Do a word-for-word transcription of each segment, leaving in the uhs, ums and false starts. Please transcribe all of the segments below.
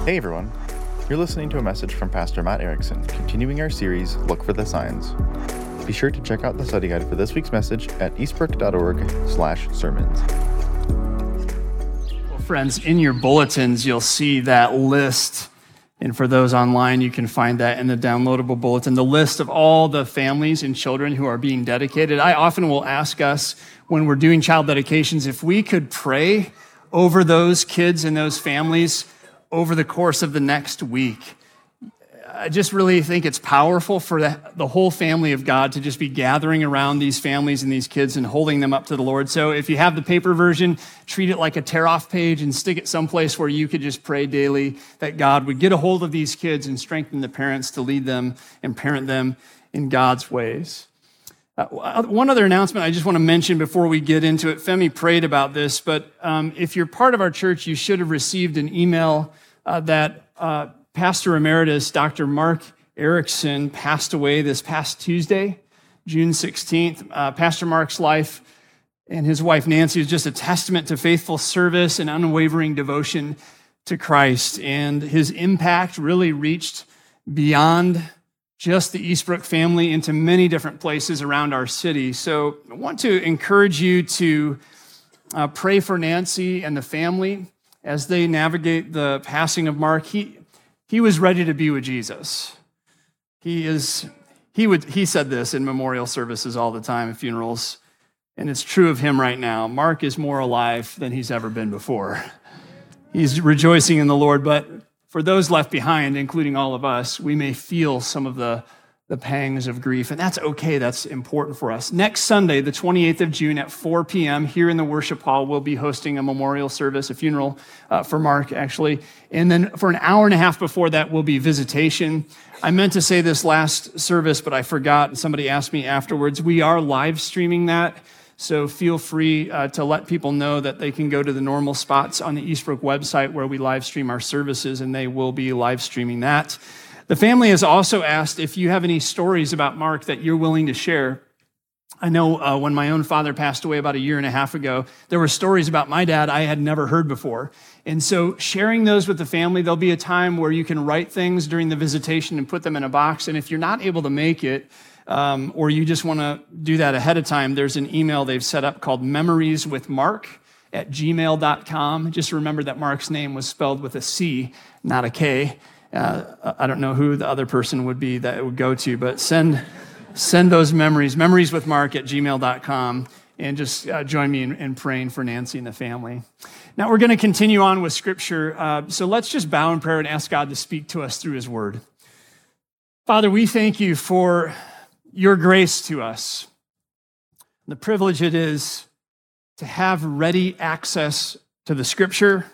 Hey everyone, you're listening to a message from Pastor Matt Erickson, continuing our series, Look for the Signs. Be sure to check out the study guide for this week's message at eastbrook.org slash sermons. Well, friends, in your bulletins, you'll see that list. And for those online, you can find that in the downloadable bulletin, the list of all the families and children who are being dedicated. I often will ask us when we're doing child dedications if we could pray over those kids and those families over the course of the next week. I just really think it's powerful for the, the whole family of God to just be gathering around these families and these kids and holding them up to the Lord. So if you have the paper version, treat it like a tear-off page and stick it someplace where you could just pray daily that God would get a hold of these kids and strengthen the parents to lead them and parent them in God's ways. Uh, one other announcement I just want to mention before we get into it. Femi prayed about this, but um, if you're part of our church, you should have received an email uh, that uh, Pastor Emeritus Doctor Mark Erickson passed away this past Tuesday, June sixteenth. Uh, Pastor Mark's life and his wife Nancy is just a testament to faithful service and unwavering devotion to Christ. And his impact really reached beyond just the Eastbrook family into many different places around our city. So I want to encourage you to uh, pray for Nancy and the family as they navigate the passing of Mark. He He was ready to be with Jesus. He is. He would. He said this in memorial services all the time at funerals, and it's true of him right now. Mark is more alive than he's ever been before. He's rejoicing in the Lord, but for those left behind, including all of us, we may feel some of the, the pangs of grief, and that's okay. That's important for us. Next Sunday, the twenty-eighth of June at four p.m. here in the worship hall, we'll be hosting a memorial service, a funeral uh, for Mark, actually. And then for an hour and a half before that will be visitation. I meant to say this last service, but I forgot, and somebody asked me afterwards. We are live streaming that, so feel free uh, to let people know that they can go to the normal spots on the Eastbrook website where we live stream our services, and they will be live streaming that. The family has also asked if you have any stories about Mark that you're willing to share. I know uh, when my own father passed away about a year and a half ago, there were stories about my dad I had never heard before. And so sharing those with the family, there'll be a time where you can write things during the visitation and put them in a box. And if you're not able to make it, um, or you just want to do that ahead of time, there's an email they've set up called memories with mark at gmail dot com. Just remember that Mark's name was spelled with a C, not a K. Uh, I don't know who the other person would be that it would go to, but send send those memories, memories with mark at gmail dot com, and just uh, join me in, in praying for Nancy and the family. Now, we're going to continue on with Scripture, uh, so let's just bow in prayer and ask God to speak to us through His Word. Father, we thank you for your grace to us, the privilege it is to have ready access to the Scripture.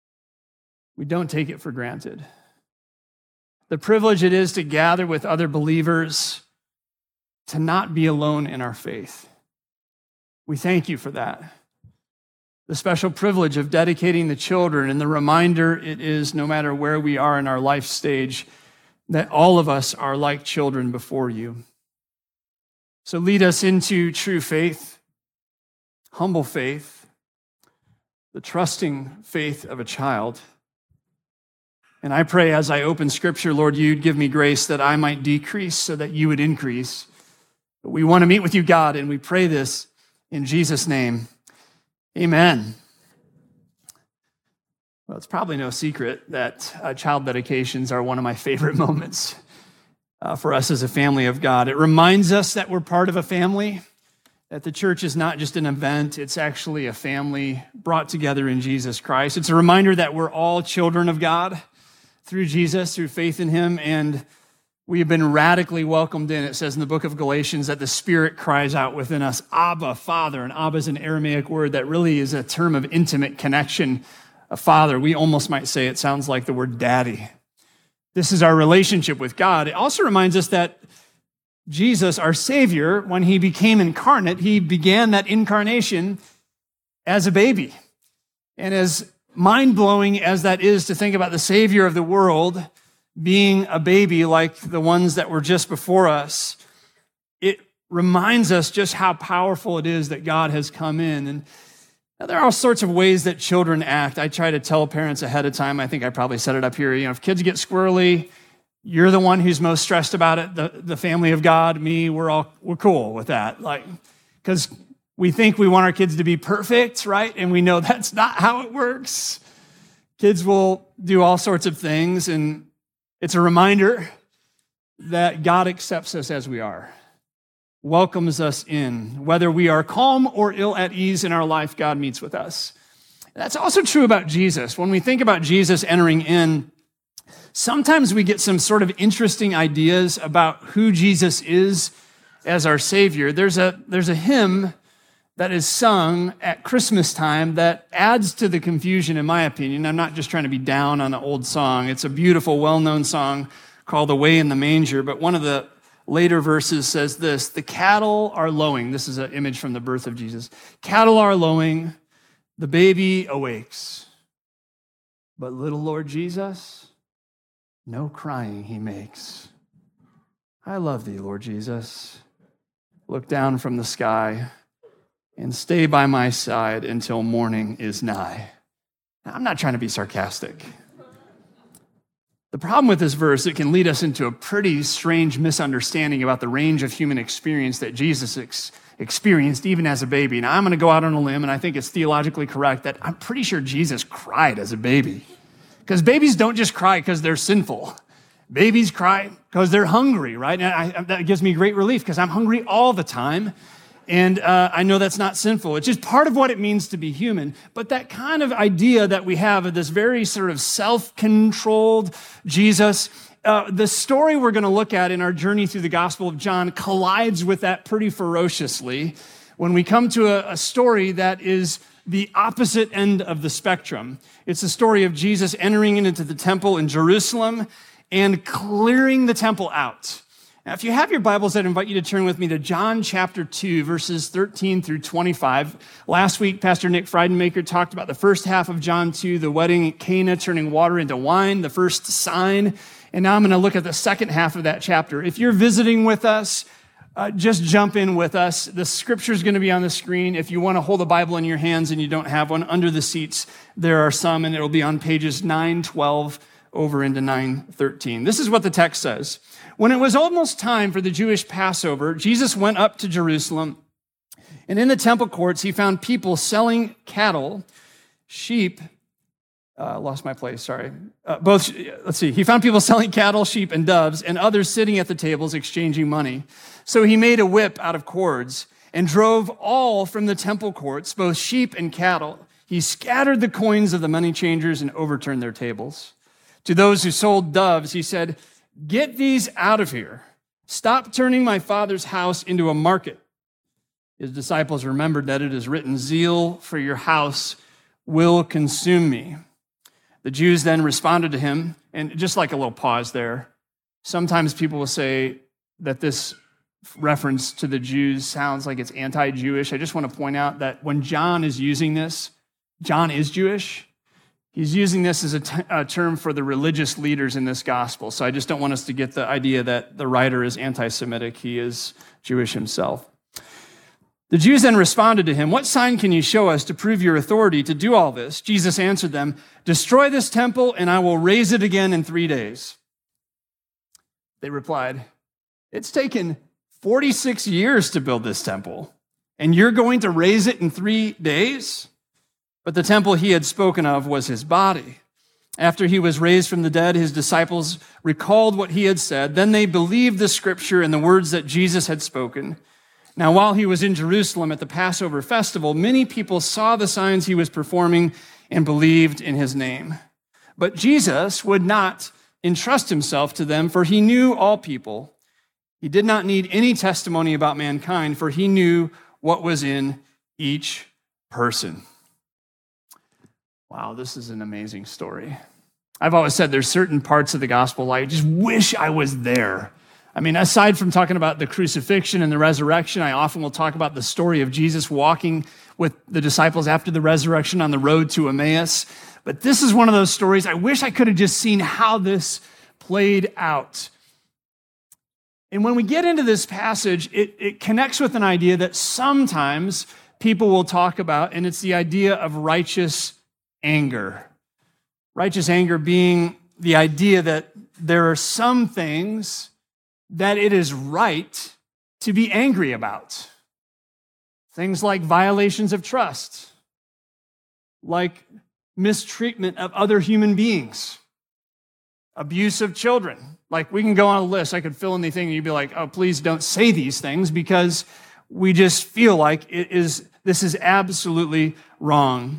We don't take it for granted. The privilege it is to gather with other believers, to not be alone in our faith. We thank you for that. The special privilege of dedicating the children and the reminder it is, no matter where we are in our life stage, that all of us are like children before you. So lead us into true faith, humble faith, the trusting faith of a child. And I pray as I open Scripture, Lord, you'd give me grace that I might decrease so that you would increase. But we want to meet with you, God, and we pray this in Jesus' name. Amen. Well, it's probably no secret that uh, child dedications are one of my favorite moments uh, for us as a family of God. It reminds us that we're part of a family, that the church is not just an event, it's actually a family brought together in Jesus Christ. It's a reminder that we're all children of God through Jesus, through faith in him, and we have been radically welcomed in. It says in the book of Galatians that the Spirit cries out within us, Abba, Father. And Abba is an Aramaic word that really is a term of intimate connection. A father, we almost might say it sounds like the word daddy. This is our relationship with God. It also reminds us that Jesus, our Savior, when he became incarnate, he began that incarnation as a baby. And as mind-blowing as that is to think about the Savior of the world being a baby like the ones that were just before us, it reminds us just how powerful it is that God has come in. And Now, there are all sorts of ways that children act. I try to tell parents ahead of time. I think I probably set it up here. You know, if kids get squirrely, you're the one who's most stressed about it. The, the family of God, me, we're all we're cool with that. Like, because we think we want our kids to be perfect, right? And we know that's not how it works. Kids will do all sorts of things, and it's a reminder that God accepts us as we are, welcomes us in. Whether we are calm or ill at ease in our life, God meets with us. That's also true about Jesus. When we think about Jesus entering in, sometimes we get some sort of interesting ideas about who Jesus is as our Savior. There's a, there's a hymn that is sung at Christmas time that adds to the confusion, in my opinion. I'm not just trying to be down on an old song. It's a beautiful, well-known song called Away in the Manger, but one of the later verses says this: the cattle are lowing. This is an image from the birth of Jesus. Cattle are lowing, the baby awakes. But little Lord Jesus, no crying he makes. I love thee, Lord Jesus. Look down from the sky and stay by my side until morning is nigh. Now, I'm not trying to be sarcastic. The problem with this verse, it can lead us into a pretty strange misunderstanding about the range of human experience that Jesus ex- experienced even as a baby. Now, I'm going to go out on a limb, and I think it's theologically correct that I'm pretty sure Jesus cried as a baby. Because babies don't just cry because they're sinful. Babies cry because they're hungry, right? And I, that gives me great relief because I'm hungry all the time. And uh, I know that's not sinful. It's just part of what it means to be human. But that kind of idea that we have of this very sort of self-controlled Jesus, uh, the story we're going to look at in our journey through the Gospel of John collides with that pretty ferociously when we come to a, a story that is the opposite end of the spectrum. It's the story of Jesus entering into the temple in Jerusalem and clearing the temple out. Now, if you have your Bibles, I'd invite you to turn with me to John chapter two, verses thirteen through twenty-five. Last week, Pastor Nick Friedenmaker talked about the first half of John two, the wedding at Cana, turning water into wine, the first sign. And now I'm going to look at the second half of that chapter. If you're visiting with us, uh, just jump in with us. The scripture is going to be on the screen. If you want to hold a Bible in your hands and you don't have one, under the seats, there are some, and it'll be on pages nine twelve over into nine thirteen. This is what the text says. When it was almost time for the Jewish Passover, Jesus went up to Jerusalem, and in the temple courts, he found people selling cattle, sheep, uh, lost my place, sorry. Uh, both, let's see, he found people selling cattle, sheep, and doves, and others sitting at the tables exchanging money. So he made a whip out of cords and drove all from the temple courts, both sheep and cattle. He scattered the coins of the money changers and overturned their tables. To those who sold doves, he said, "Get these out of here. Stop turning my Father's house into a market." His disciples remembered that it is written, "Zeal for your house will consume me." The Jews then responded to him, and just like a little pause there, sometimes people will say that this reference to the Jews sounds like it's anti-Jewish. I just want to point out that when John is using this, John is Jewish. He's using this as a, t- a term for the religious leaders in this gospel. So I just don't want us to get the idea that the writer is anti-Semitic. He is Jewish himself. The Jews then responded to him, "What sign can you show us to prove your authority to do all this?" Jesus answered them, "Destroy this temple and I will raise it again in three days." They replied, "It's taken forty-six years to build this temple, and you're going to raise it in three days? But the temple he had spoken of was his body. After he was raised from the dead, his disciples recalled what he had said. Then they believed the scripture and the words that Jesus had spoken. Now, while he was in Jerusalem at the Passover festival, many people saw the signs he was performing and believed in his name. But Jesus would not entrust himself to them, for he knew all people. He did not need any testimony about mankind, for he knew what was in each person. Wow, this is an amazing story. I've always said there's certain parts of the gospel I just wish I was there. I mean, aside from talking about the crucifixion and the resurrection, I often will talk about the story of Jesus walking with the disciples after the resurrection on the road to Emmaus. But this is one of those stories I wish I could have just seen how this played out. And when we get into this passage, it, it connects with an idea that sometimes people will talk about, and it's the idea of righteous anger. Righteous anger being the idea that there are some things that it is right to be angry about. Things like violations of trust, like mistreatment of other human beings, abuse of children. Like, we can go on a list. I could fill in the thing and you'd be like, oh, please don't say these things, because we just feel like it is, this is absolutely wrong.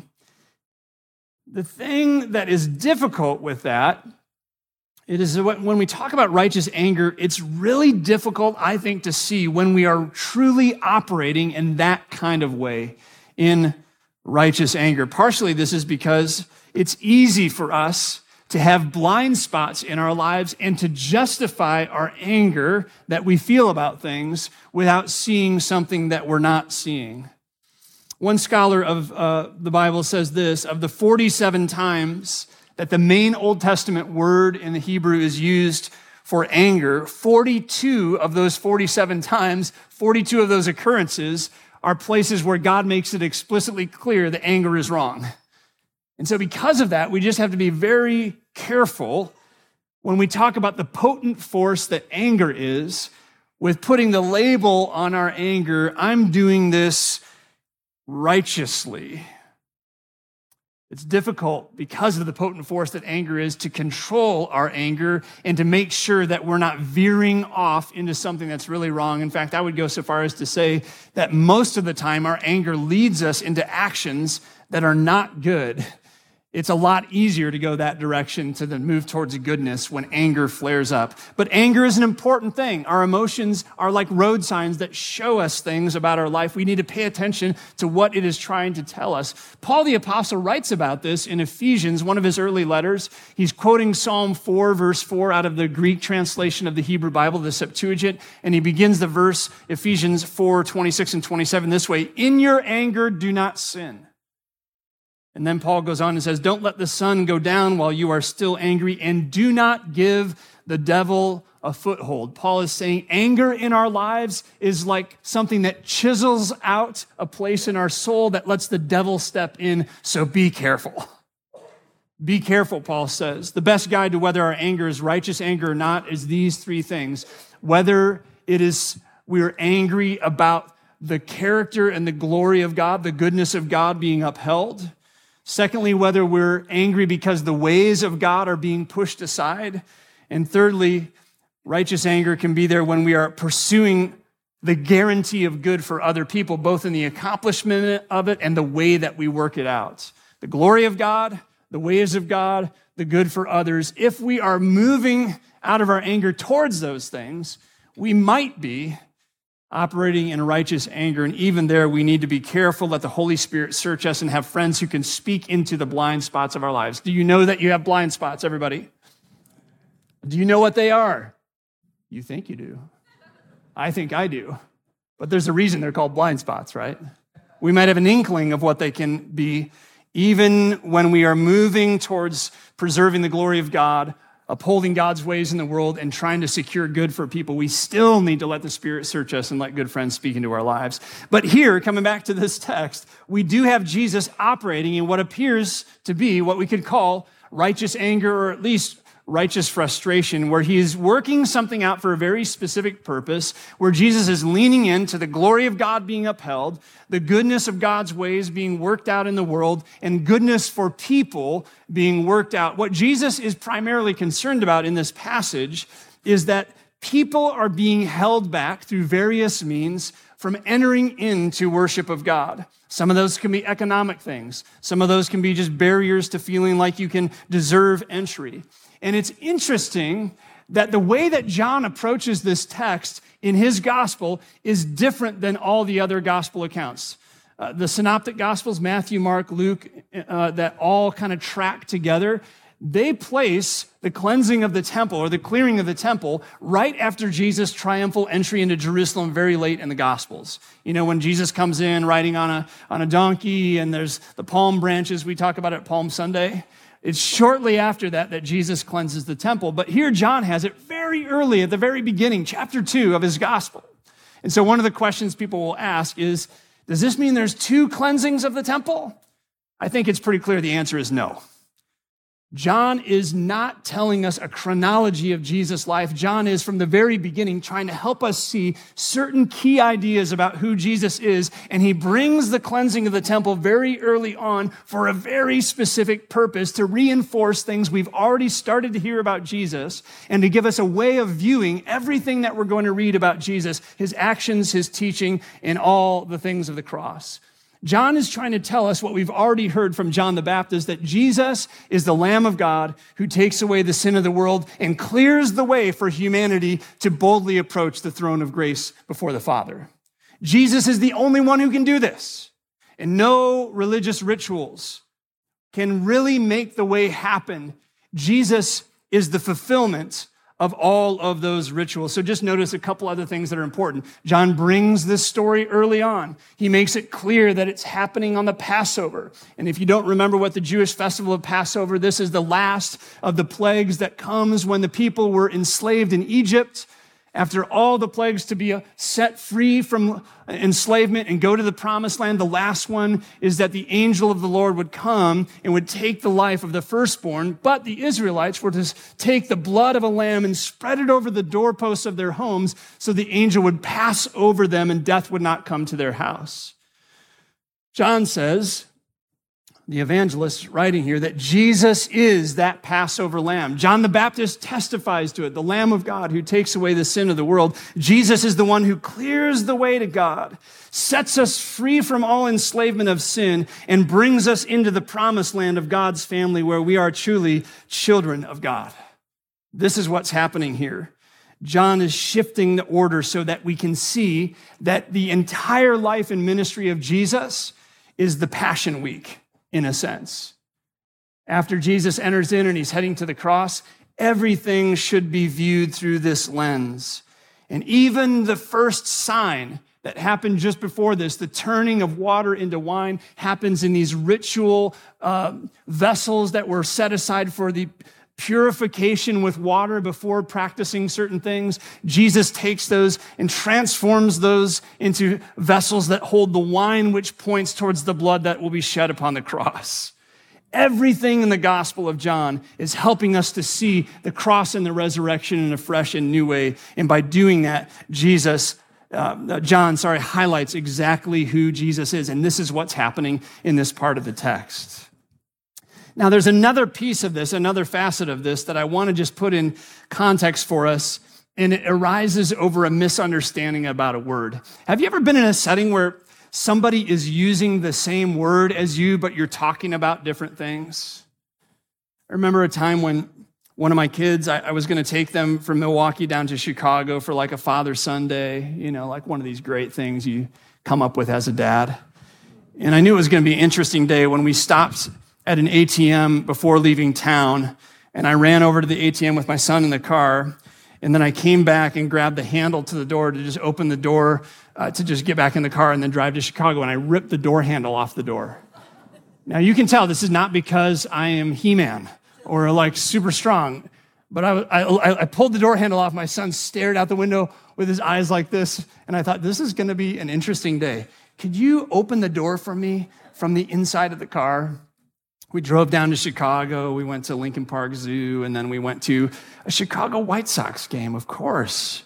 The thing that is difficult with that, it is when we talk about righteous anger, it's really difficult, I think, to see when we are truly operating in that kind of way, in righteous anger. Partially, this is because it's easy for us to have blind spots in our lives and to justify our anger that we feel about things without seeing something that we're not seeing. One scholar of uh, the Bible says this: of the forty-seven times that the main Old Testament word in the Hebrew is used for anger, forty-two of those forty-seven times, forty-two of those occurrences are places where God makes it explicitly clear that anger is wrong. And so because of that, we just have to be very careful when we talk about the potent force that anger is, with putting the label on our anger, I'm doing this righteously. It's difficult, because of the potent force that anger is, to control our anger and to make sure that we're not veering off into something that's really wrong. In fact, I would go so far as to say that most of the time our anger leads us into actions that are not good. It's a lot easier to go that direction to then move towards goodness when anger flares up. But anger is an important thing. Our emotions are like road signs that show us things about our life. We need to pay attention to what it is trying to tell us. Paul the Apostle writes about this in Ephesians, one of his early letters. He's quoting Psalm four, verse four, out of the Greek translation of the Hebrew Bible, the Septuagint, and he begins the verse, Ephesians four, twenty-six and twenty-seven, this way: in your anger, do not sin. And then Paul goes on and says, don't let the sun go down while you are still angry, and do not give the devil a foothold. Paul is saying anger in our lives is like something that chisels out a place in our soul that lets the devil step in, so be careful. Be careful, Paul says. The best guide to whether our anger is righteous anger or not is these three things. Whether it is we're angry about the character and the glory of God, the goodness of God being upheld. Secondly, whether we're angry because the ways of God are being pushed aside. And thirdly, righteous anger can be there when we are pursuing the guarantee of good for other people, both in the accomplishment of it and the way that we work it out. The glory of God, the ways of God, the good for others. If we are moving out of our anger towards those things, we might be operating in righteous anger. And even there, we need to be careful, let the Holy Spirit search us, and have friends who can speak into the blind spots of our lives. Do you know that you have blind spots, everybody? Do you know what they are? You think you do. I think I do. But there's a reason they're called blind spots, right? We might have an inkling of what they can be, even when we are moving towards preserving the glory of God, upholding God's ways in the world, and trying to secure good for people. We still need to let the Spirit search us and let good friends speak into our lives. But here, coming back to this text, we do have Jesus operating in what appears to be what we could call righteous anger, or at least righteous frustration, where he is working something out for a very specific purpose, where Jesus is leaning into the glory of God being upheld, the goodness of God's ways being worked out in the world, and goodness for people being worked out. What Jesus is primarily concerned about in this passage is that people are being held back through various means from entering into worship of God. Some of those can be economic things. Some of those can be just barriers to feeling like you can deserve entry. And it's interesting that the way that John approaches this text in his gospel is different than all the other gospel accounts. Uh, the synoptic gospels, Matthew, Mark, Luke, uh, that all kind of track together, they place the cleansing of the temple, or the clearing of the temple, right after Jesus' triumphal entry into Jerusalem very late in the Gospels. You know, when Jesus comes in riding on a, on a donkey, and there's the palm branches we talk about at Palm Sunday. It's shortly after that that Jesus cleanses the temple. But here John has it very early at the very beginning, chapter two of his gospel. And so one of the questions people will ask is, Does this mean there's two cleansings of the temple? I think it's pretty clear the answer is no. John is not telling us a chronology of Jesus' life. John is, from the very beginning, trying to help us see certain key ideas about who Jesus is, and he brings the cleansing of the temple very early on for a very specific purpose, to reinforce things we've already started to hear about Jesus, and to give us a way of viewing everything that we're going to read about Jesus, his actions, his teaching, and all the things of the cross. John is trying to tell us what we've already heard from John the Baptist, that Jesus is the Lamb of God who takes away the sin of the world and clears the way for humanity to boldly approach the throne of grace before the Father. Jesus is the only one who can do this, and no religious rituals can really make the way happen. Jesus is the fulfillment of all of those rituals. So just notice a couple other things that are important. John brings this story early on. He makes it clear that it's happening on the Passover. And if you don't remember what the Jewish festival of Passover, this is the last of the plagues that comes when the people were enslaved in Egypt. After all the plagues to be set free from enslavement and go to the promised land, the last one is that the angel of the Lord would come and would take the life of the firstborn. But the Israelites were to take the blood of a lamb and spread it over the doorposts of their homes so the angel would pass over them and death would not come to their house. John says, the evangelist writing here, that Jesus is that Passover lamb. John the Baptist testifies to it, the Lamb of God who takes away the sin of the world. Jesus is the one who clears the way to God, sets us free from all enslavement of sin, and brings us into the promised land of God's family where we are truly children of God. This is what's happening here. John is shifting the order so that we can see that the entire life and ministry of Jesus is the Passion Week. In a sense, after Jesus enters in and he's heading to the cross, everything should be viewed through this lens. And even the first sign that happened just before this, the turning of water into wine, happens in these ritual uh, vessels that were set aside for the purification with water before practicing certain things. Jesus takes those and transforms those into vessels that hold the wine, which points towards the blood that will be shed upon the cross. Everything in the Gospel of John is helping us to see the cross and the resurrection in a fresh and new way. And by doing that, Jesus, uh, John, sorry, highlights exactly who Jesus is. And this is what's happening in this part of the text. Now, there's another piece of this, another facet of this that I want to just put in context for us, and it arises over a misunderstanding about a word. Have you ever been in a setting where somebody is using the same word as you, but you're talking about different things? I remember a time when one of my kids, I, I was going to take them from Milwaukee down to Chicago for like a Father Sunday, you know, like one of these great things you come up with as a dad. And I knew it was going to be an interesting day when we stopped at an A T M before leaving town, and I ran over to the A T M with my son in the car, and then I came back and grabbed the handle to the door to just open the door uh, to just get back in the car and then drive to Chicago, and I ripped the door handle off the door. Now, you can tell this is not because I am He-Man or like super strong, but I, I, I pulled the door handle off. My son stared out the window with his eyes like this, and I thought, this is going to be an interesting day. Could you open the door for me from the inside of the car? We drove down to Chicago, we went to Lincoln Park Zoo, and then we went to a Chicago White Sox game, of course.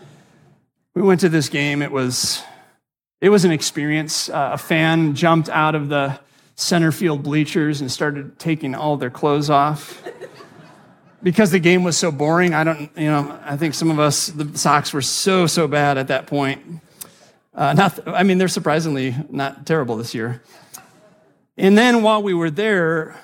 We went to this game, it was, it was an experience. Uh, a fan jumped out of the center field bleachers and started taking all their clothes off. Because the game was so boring, I don't, you know, I think some of us, the Sox were so, so bad at that point. Uh, not, I mean, they're surprisingly not terrible this year. And then while we were there,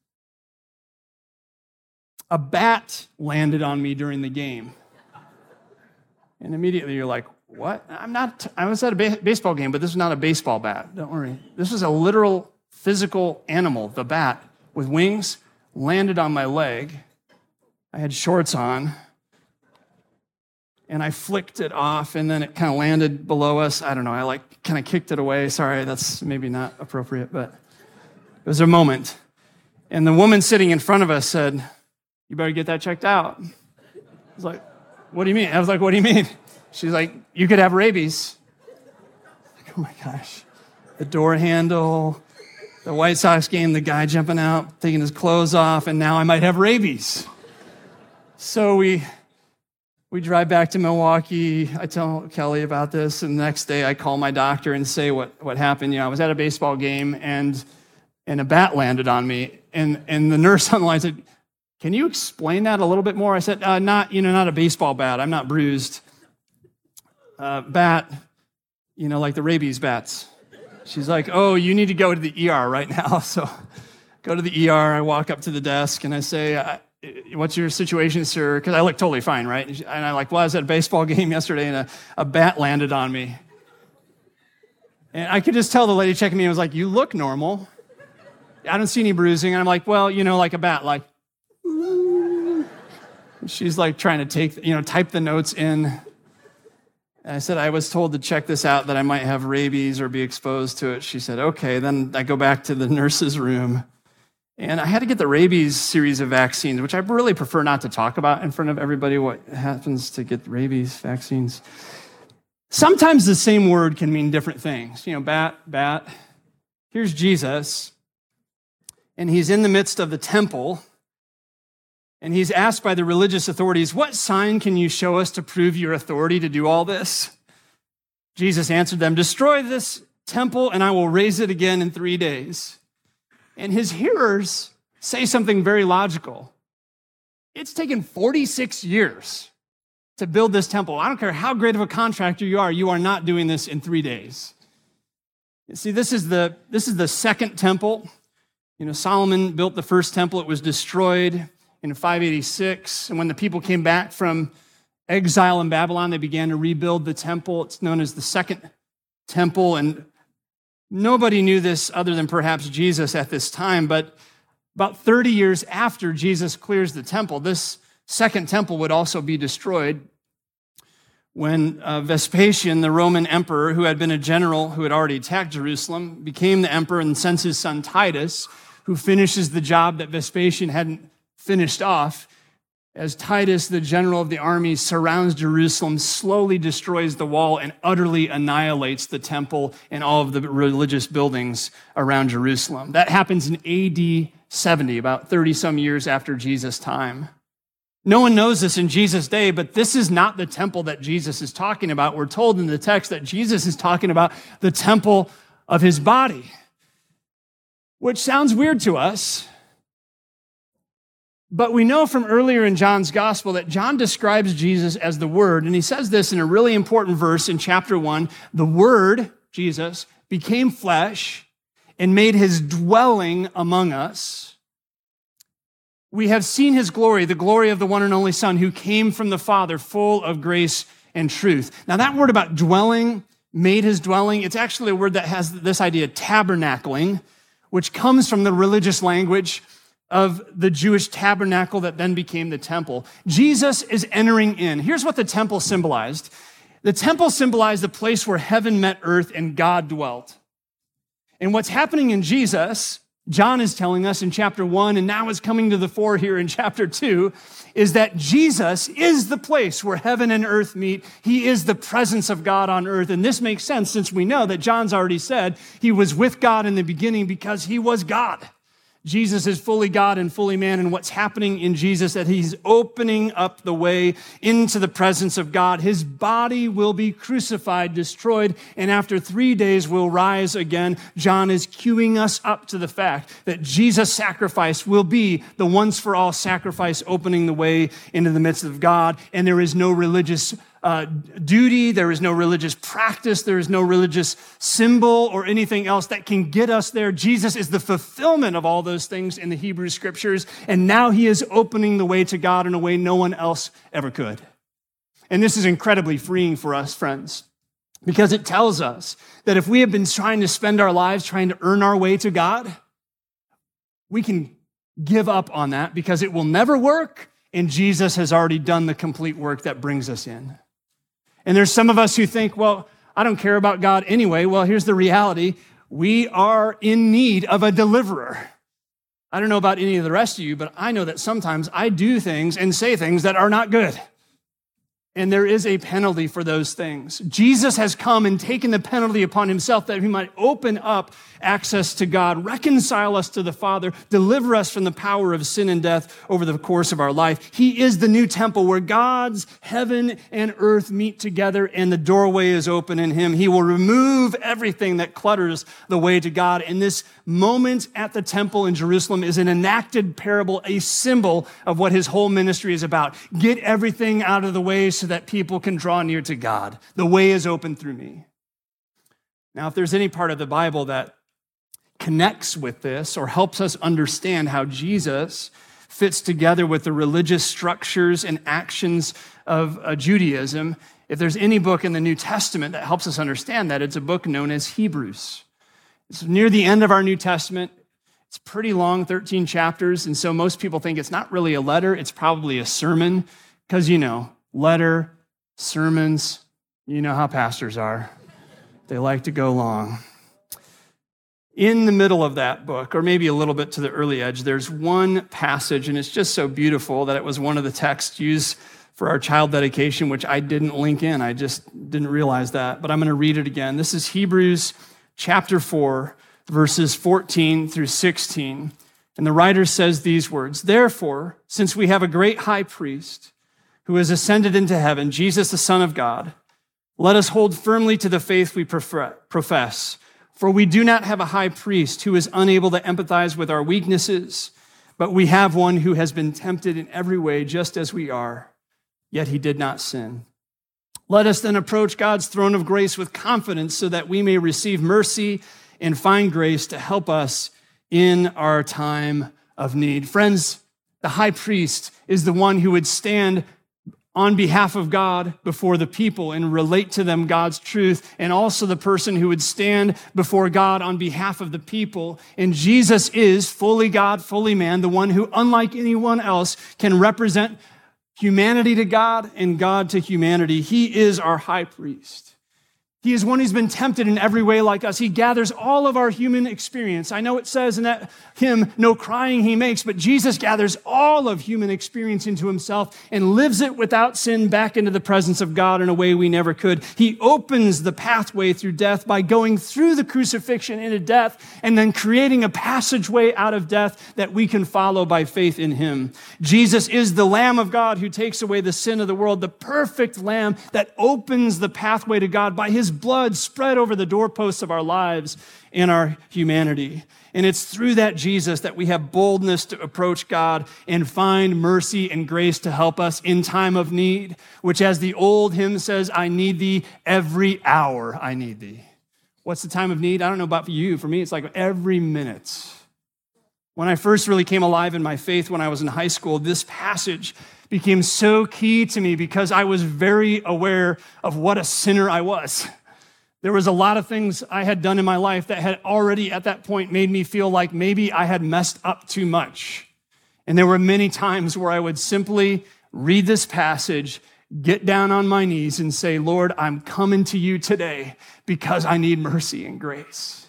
a bat landed on me during the game. And immediately you're like, what? I'm not, I was at a ba- baseball game, but this was not a baseball bat. Don't worry. This was a literal physical animal. The bat with wings landed on my leg. I had shorts on. And I flicked it off, and then it kind of landed below us. I don't know. I like kind of kicked it away. Sorry, that's maybe not appropriate, but it was a moment. And the woman sitting in front of us said, you better get that checked out. I was like, what do you mean? I was like, what do you mean? She's like, you could have rabies. I was like, oh my gosh. the door handle, the White Sox game, the guy jumping out, taking his clothes off, and now I might have rabies. So we we drive back to Milwaukee. I tell Kelly about this, and the next day I call my doctor and say what, what happened. You know, I was at a baseball game, and and a bat landed on me, and and the nurse on the line said, "Can you explain that a little bit more?" I said, uh, "Not, you know, not a baseball bat. I'm not bruised. Uh, bat, you know, like the rabies bats." She's like, "Oh, you need to go to the E R right now." So go to the E R. I walk up to the desk and I say, "What's your situation, sir?" Because I look totally fine, right? And I'm like, "Well, I was at a baseball game yesterday and a, a bat landed on me." And I could just tell the lady checking me was like, "You look normal. I don't see any bruising." And I'm like, "Well, you know, like a bat, like." She's like trying to take, you know, type the notes in. And I said, "I was told to check this out, that I might have rabies or be exposed to it." She said, "Okay." Then I go back to the nurse's room. And I had to get the rabies series of vaccines, which I really prefer not to talk about in front of everybody, what happens to get rabies vaccines. Sometimes the same word can mean different things. You know, bat, bat. Here's Jesus, and he's in the midst of the temple, and he's asked by the religious authorities, "What sign can you show us to prove your authority to do all this?" Jesus answered them, "Destroy this temple, and I will raise it again in three days." And his hearers say something very logical. It's taken forty-six years to build this temple. I don't care how great of a contractor you are, you are not doing this in three days. You see, this is the, this is the second temple. You know, Solomon built the first temple. It was destroyed in five eighty-six. And when the people came back from exile in Babylon, they began to rebuild the temple. It's known as the second temple. And nobody knew this other than perhaps Jesus at this time, but about thirty years after Jesus clears the temple, this second temple would also be destroyed when uh, Vespasian, the Roman emperor, who had been a general who had already attacked Jerusalem, became the emperor and sends his son Titus, who finishes the job that Vespasian hadn't finished off. As Titus, the general of the army, surrounds Jerusalem, slowly destroys the wall, and utterly annihilates the temple and all of the religious buildings around Jerusalem. That happens in A D seventy, about thirty some years after Jesus' time. No one knows this in Jesus' day, but this is not the temple that Jesus is talking about. We're told in the text that Jesus is talking about the temple of his body, which sounds weird to us. But we know from earlier in John's gospel that John describes Jesus as the Word, and he says this in a really important verse in chapter one. The Word, Jesus, became flesh and made his dwelling among us. We have seen his glory, the glory of the one and only Son who came from the Father, full of grace and truth. Now that word about dwelling, made his dwelling, it's actually a word that has this idea, tabernacling, which comes from the religious language of the Jewish tabernacle that then became the temple. Jesus is entering in. Here's what the temple symbolized. The temple symbolized the place where heaven met earth and God dwelt. And what's happening in Jesus, John is telling us in chapter one, and now is coming to the fore here in chapter two, is that Jesus is the place where heaven and earth meet. He is the presence of God on earth. And this makes sense since we know that John's already said he was with God in the beginning because he was God. Jesus is fully God and fully man, and what's happening in Jesus that he's opening up the way into the presence of God. His body will be crucified, destroyed, and after three days will rise again. John is cueing us up to the fact that Jesus' sacrifice will be the once-for-all sacrifice, opening the way into the midst of God, and there is no religious Uh, duty, there is no religious practice, there is no religious symbol or anything else that can get us there. Jesus is the fulfillment of all those things in the Hebrew scriptures, and now he is opening the way to God in a way no one else ever could. And this is incredibly freeing for us, friends, because it tells us that if we have been trying to spend our lives trying to earn our way to God, we can give up on that because it will never work, and Jesus has already done the complete work that brings us in. And there's some of us who think, well, I don't care about God anyway. Well, here's the reality. We are in need of a deliverer. I don't know about any of the rest of you, but I know that sometimes I do things and say things that are not good. And there is a penalty for those things. Jesus has come and taken the penalty upon himself that he might open up access to God, reconcile us to the Father, deliver us from the power of sin and death over the course of our life. He is the new temple where God's heaven and earth meet together and the doorway is open in him. He will remove everything that clutters the way to God. And this moment at the temple in Jerusalem is an enacted parable, a symbol of what his whole ministry is about. Get everything out of the way so that people can draw near to God. The way is open through me. Now, if there's any part of the Bible that connects with this or helps us understand how Jesus fits together with the religious structures and actions of uh, Judaism, if there's any book in the New Testament that helps us understand that, it's a book known as Hebrews. It's near the end of our New Testament. It's pretty long, thirteen chapters, and so most people think it's not really a letter, it's probably a sermon, because, you know, letter, sermons, you know how pastors are. They like to go long. In the middle of that book, or maybe a little bit to the early edge, there's one passage, and it's just so beautiful that it was one of the texts used for our child dedication, which I didn't link in. I just didn't realize that, but I'm going to read it again. This is Hebrews chapter four, verses fourteen through sixteen. And the writer says these words, "Therefore, since we have a great high priest who has ascended into heaven, Jesus, the Son of God, let us hold firmly to the faith we profess. For we do not have a high priest who is unable to empathize with our weaknesses, but we have one who has been tempted in every way just as we are, yet he did not sin. Let us then approach God's throne of grace with confidence so that we may receive mercy and find grace to help us in our time of need." Friends, the high priest is the one who would stand on behalf of God before the people and relate to them God's truth, and also the person who would stand before God on behalf of the people. And Jesus is fully God, fully man, the one who, unlike anyone else, can represent humanity to God and God to humanity. He is our high priest. He is one who's been tempted in every way like us. He gathers all of our human experience. I know it says in that hymn, "No crying he makes," but Jesus gathers all of human experience into himself and lives it without sin back into the presence of God in a way we never could. He opens the pathway through death by going through the crucifixion into death and then creating a passageway out of death that we can follow by faith in him. Jesus is the Lamb of God who takes away the sin of the world, the perfect Lamb that opens the pathway to God by his blood spread over the doorposts of our lives and our humanity. And it's through that Jesus that we have boldness to approach God and find mercy and grace to help us in time of need, which, as the old hymn says, "I need thee every hour, I need thee." What's the time of need? I don't know about for you. For me, it's like every minute. When I first really came alive in my faith when I was in high school, this passage became so key to me because I was very aware of what a sinner I was. There was a lot of things I had done in my life that had already at that point made me feel like maybe I had messed up too much. And there were many times where I would simply read this passage, get down on my knees and say, "Lord, I'm coming to you today because I need mercy and grace."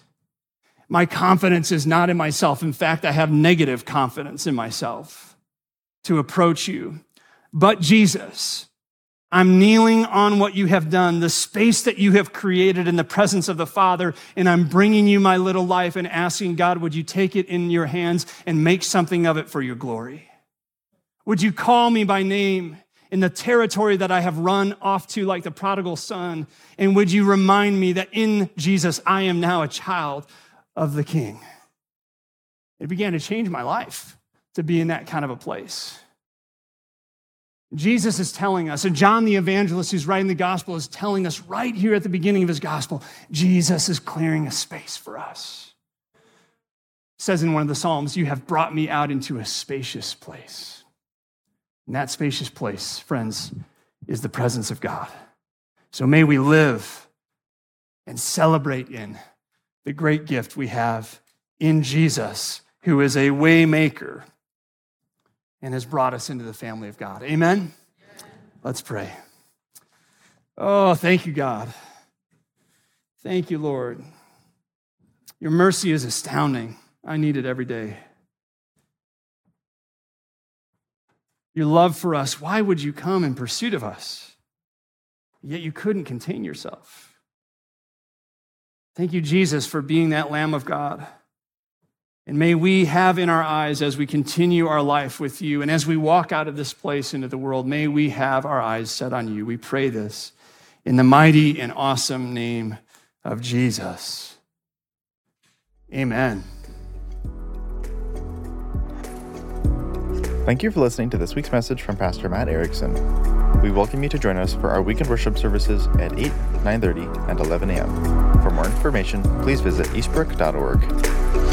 My confidence is not in myself. In fact, I have negative confidence in myself to approach you. But Jesus, I'm kneeling on what you have done, the space that you have created in the presence of the Father, and I'm bringing you my little life and asking, God, would you take it in your hands and make something of it for your glory? Would you call me by name in the territory that I have run off to like the prodigal son? And would you remind me that in Jesus, I am now a child of the King? It began to change my life to be in that kind of a place. Jesus is telling us, and John the evangelist who's writing the gospel is telling us right here at the beginning of his gospel, Jesus is clearing a space for us. It says in one of the Psalms, "You have brought me out into a spacious place." And that spacious place, friends, is the presence of God. So may we live and celebrate in the great gift we have in Jesus, who is a way maker and has brought us into the family of God. Amen? Amen. Let's pray. Oh, thank you, God. Thank you, Lord. Your mercy is astounding. I need it every day. Your love for us, why would you come in pursuit of us? yet you couldn't contain yourself. Thank you, Jesus, for being that Lamb of God. And may we have in our eyes as we continue our life with you and as we walk out of this place into the world, may we have our eyes set on you. We pray this in the mighty and awesome name of Jesus. Amen. Thank you for listening to this week's message from Pastor Matt Erickson. We welcome you to join us for our weekend worship services at eight, nine thirty, and eleven a.m. For more information, please visit eastbrook dot org.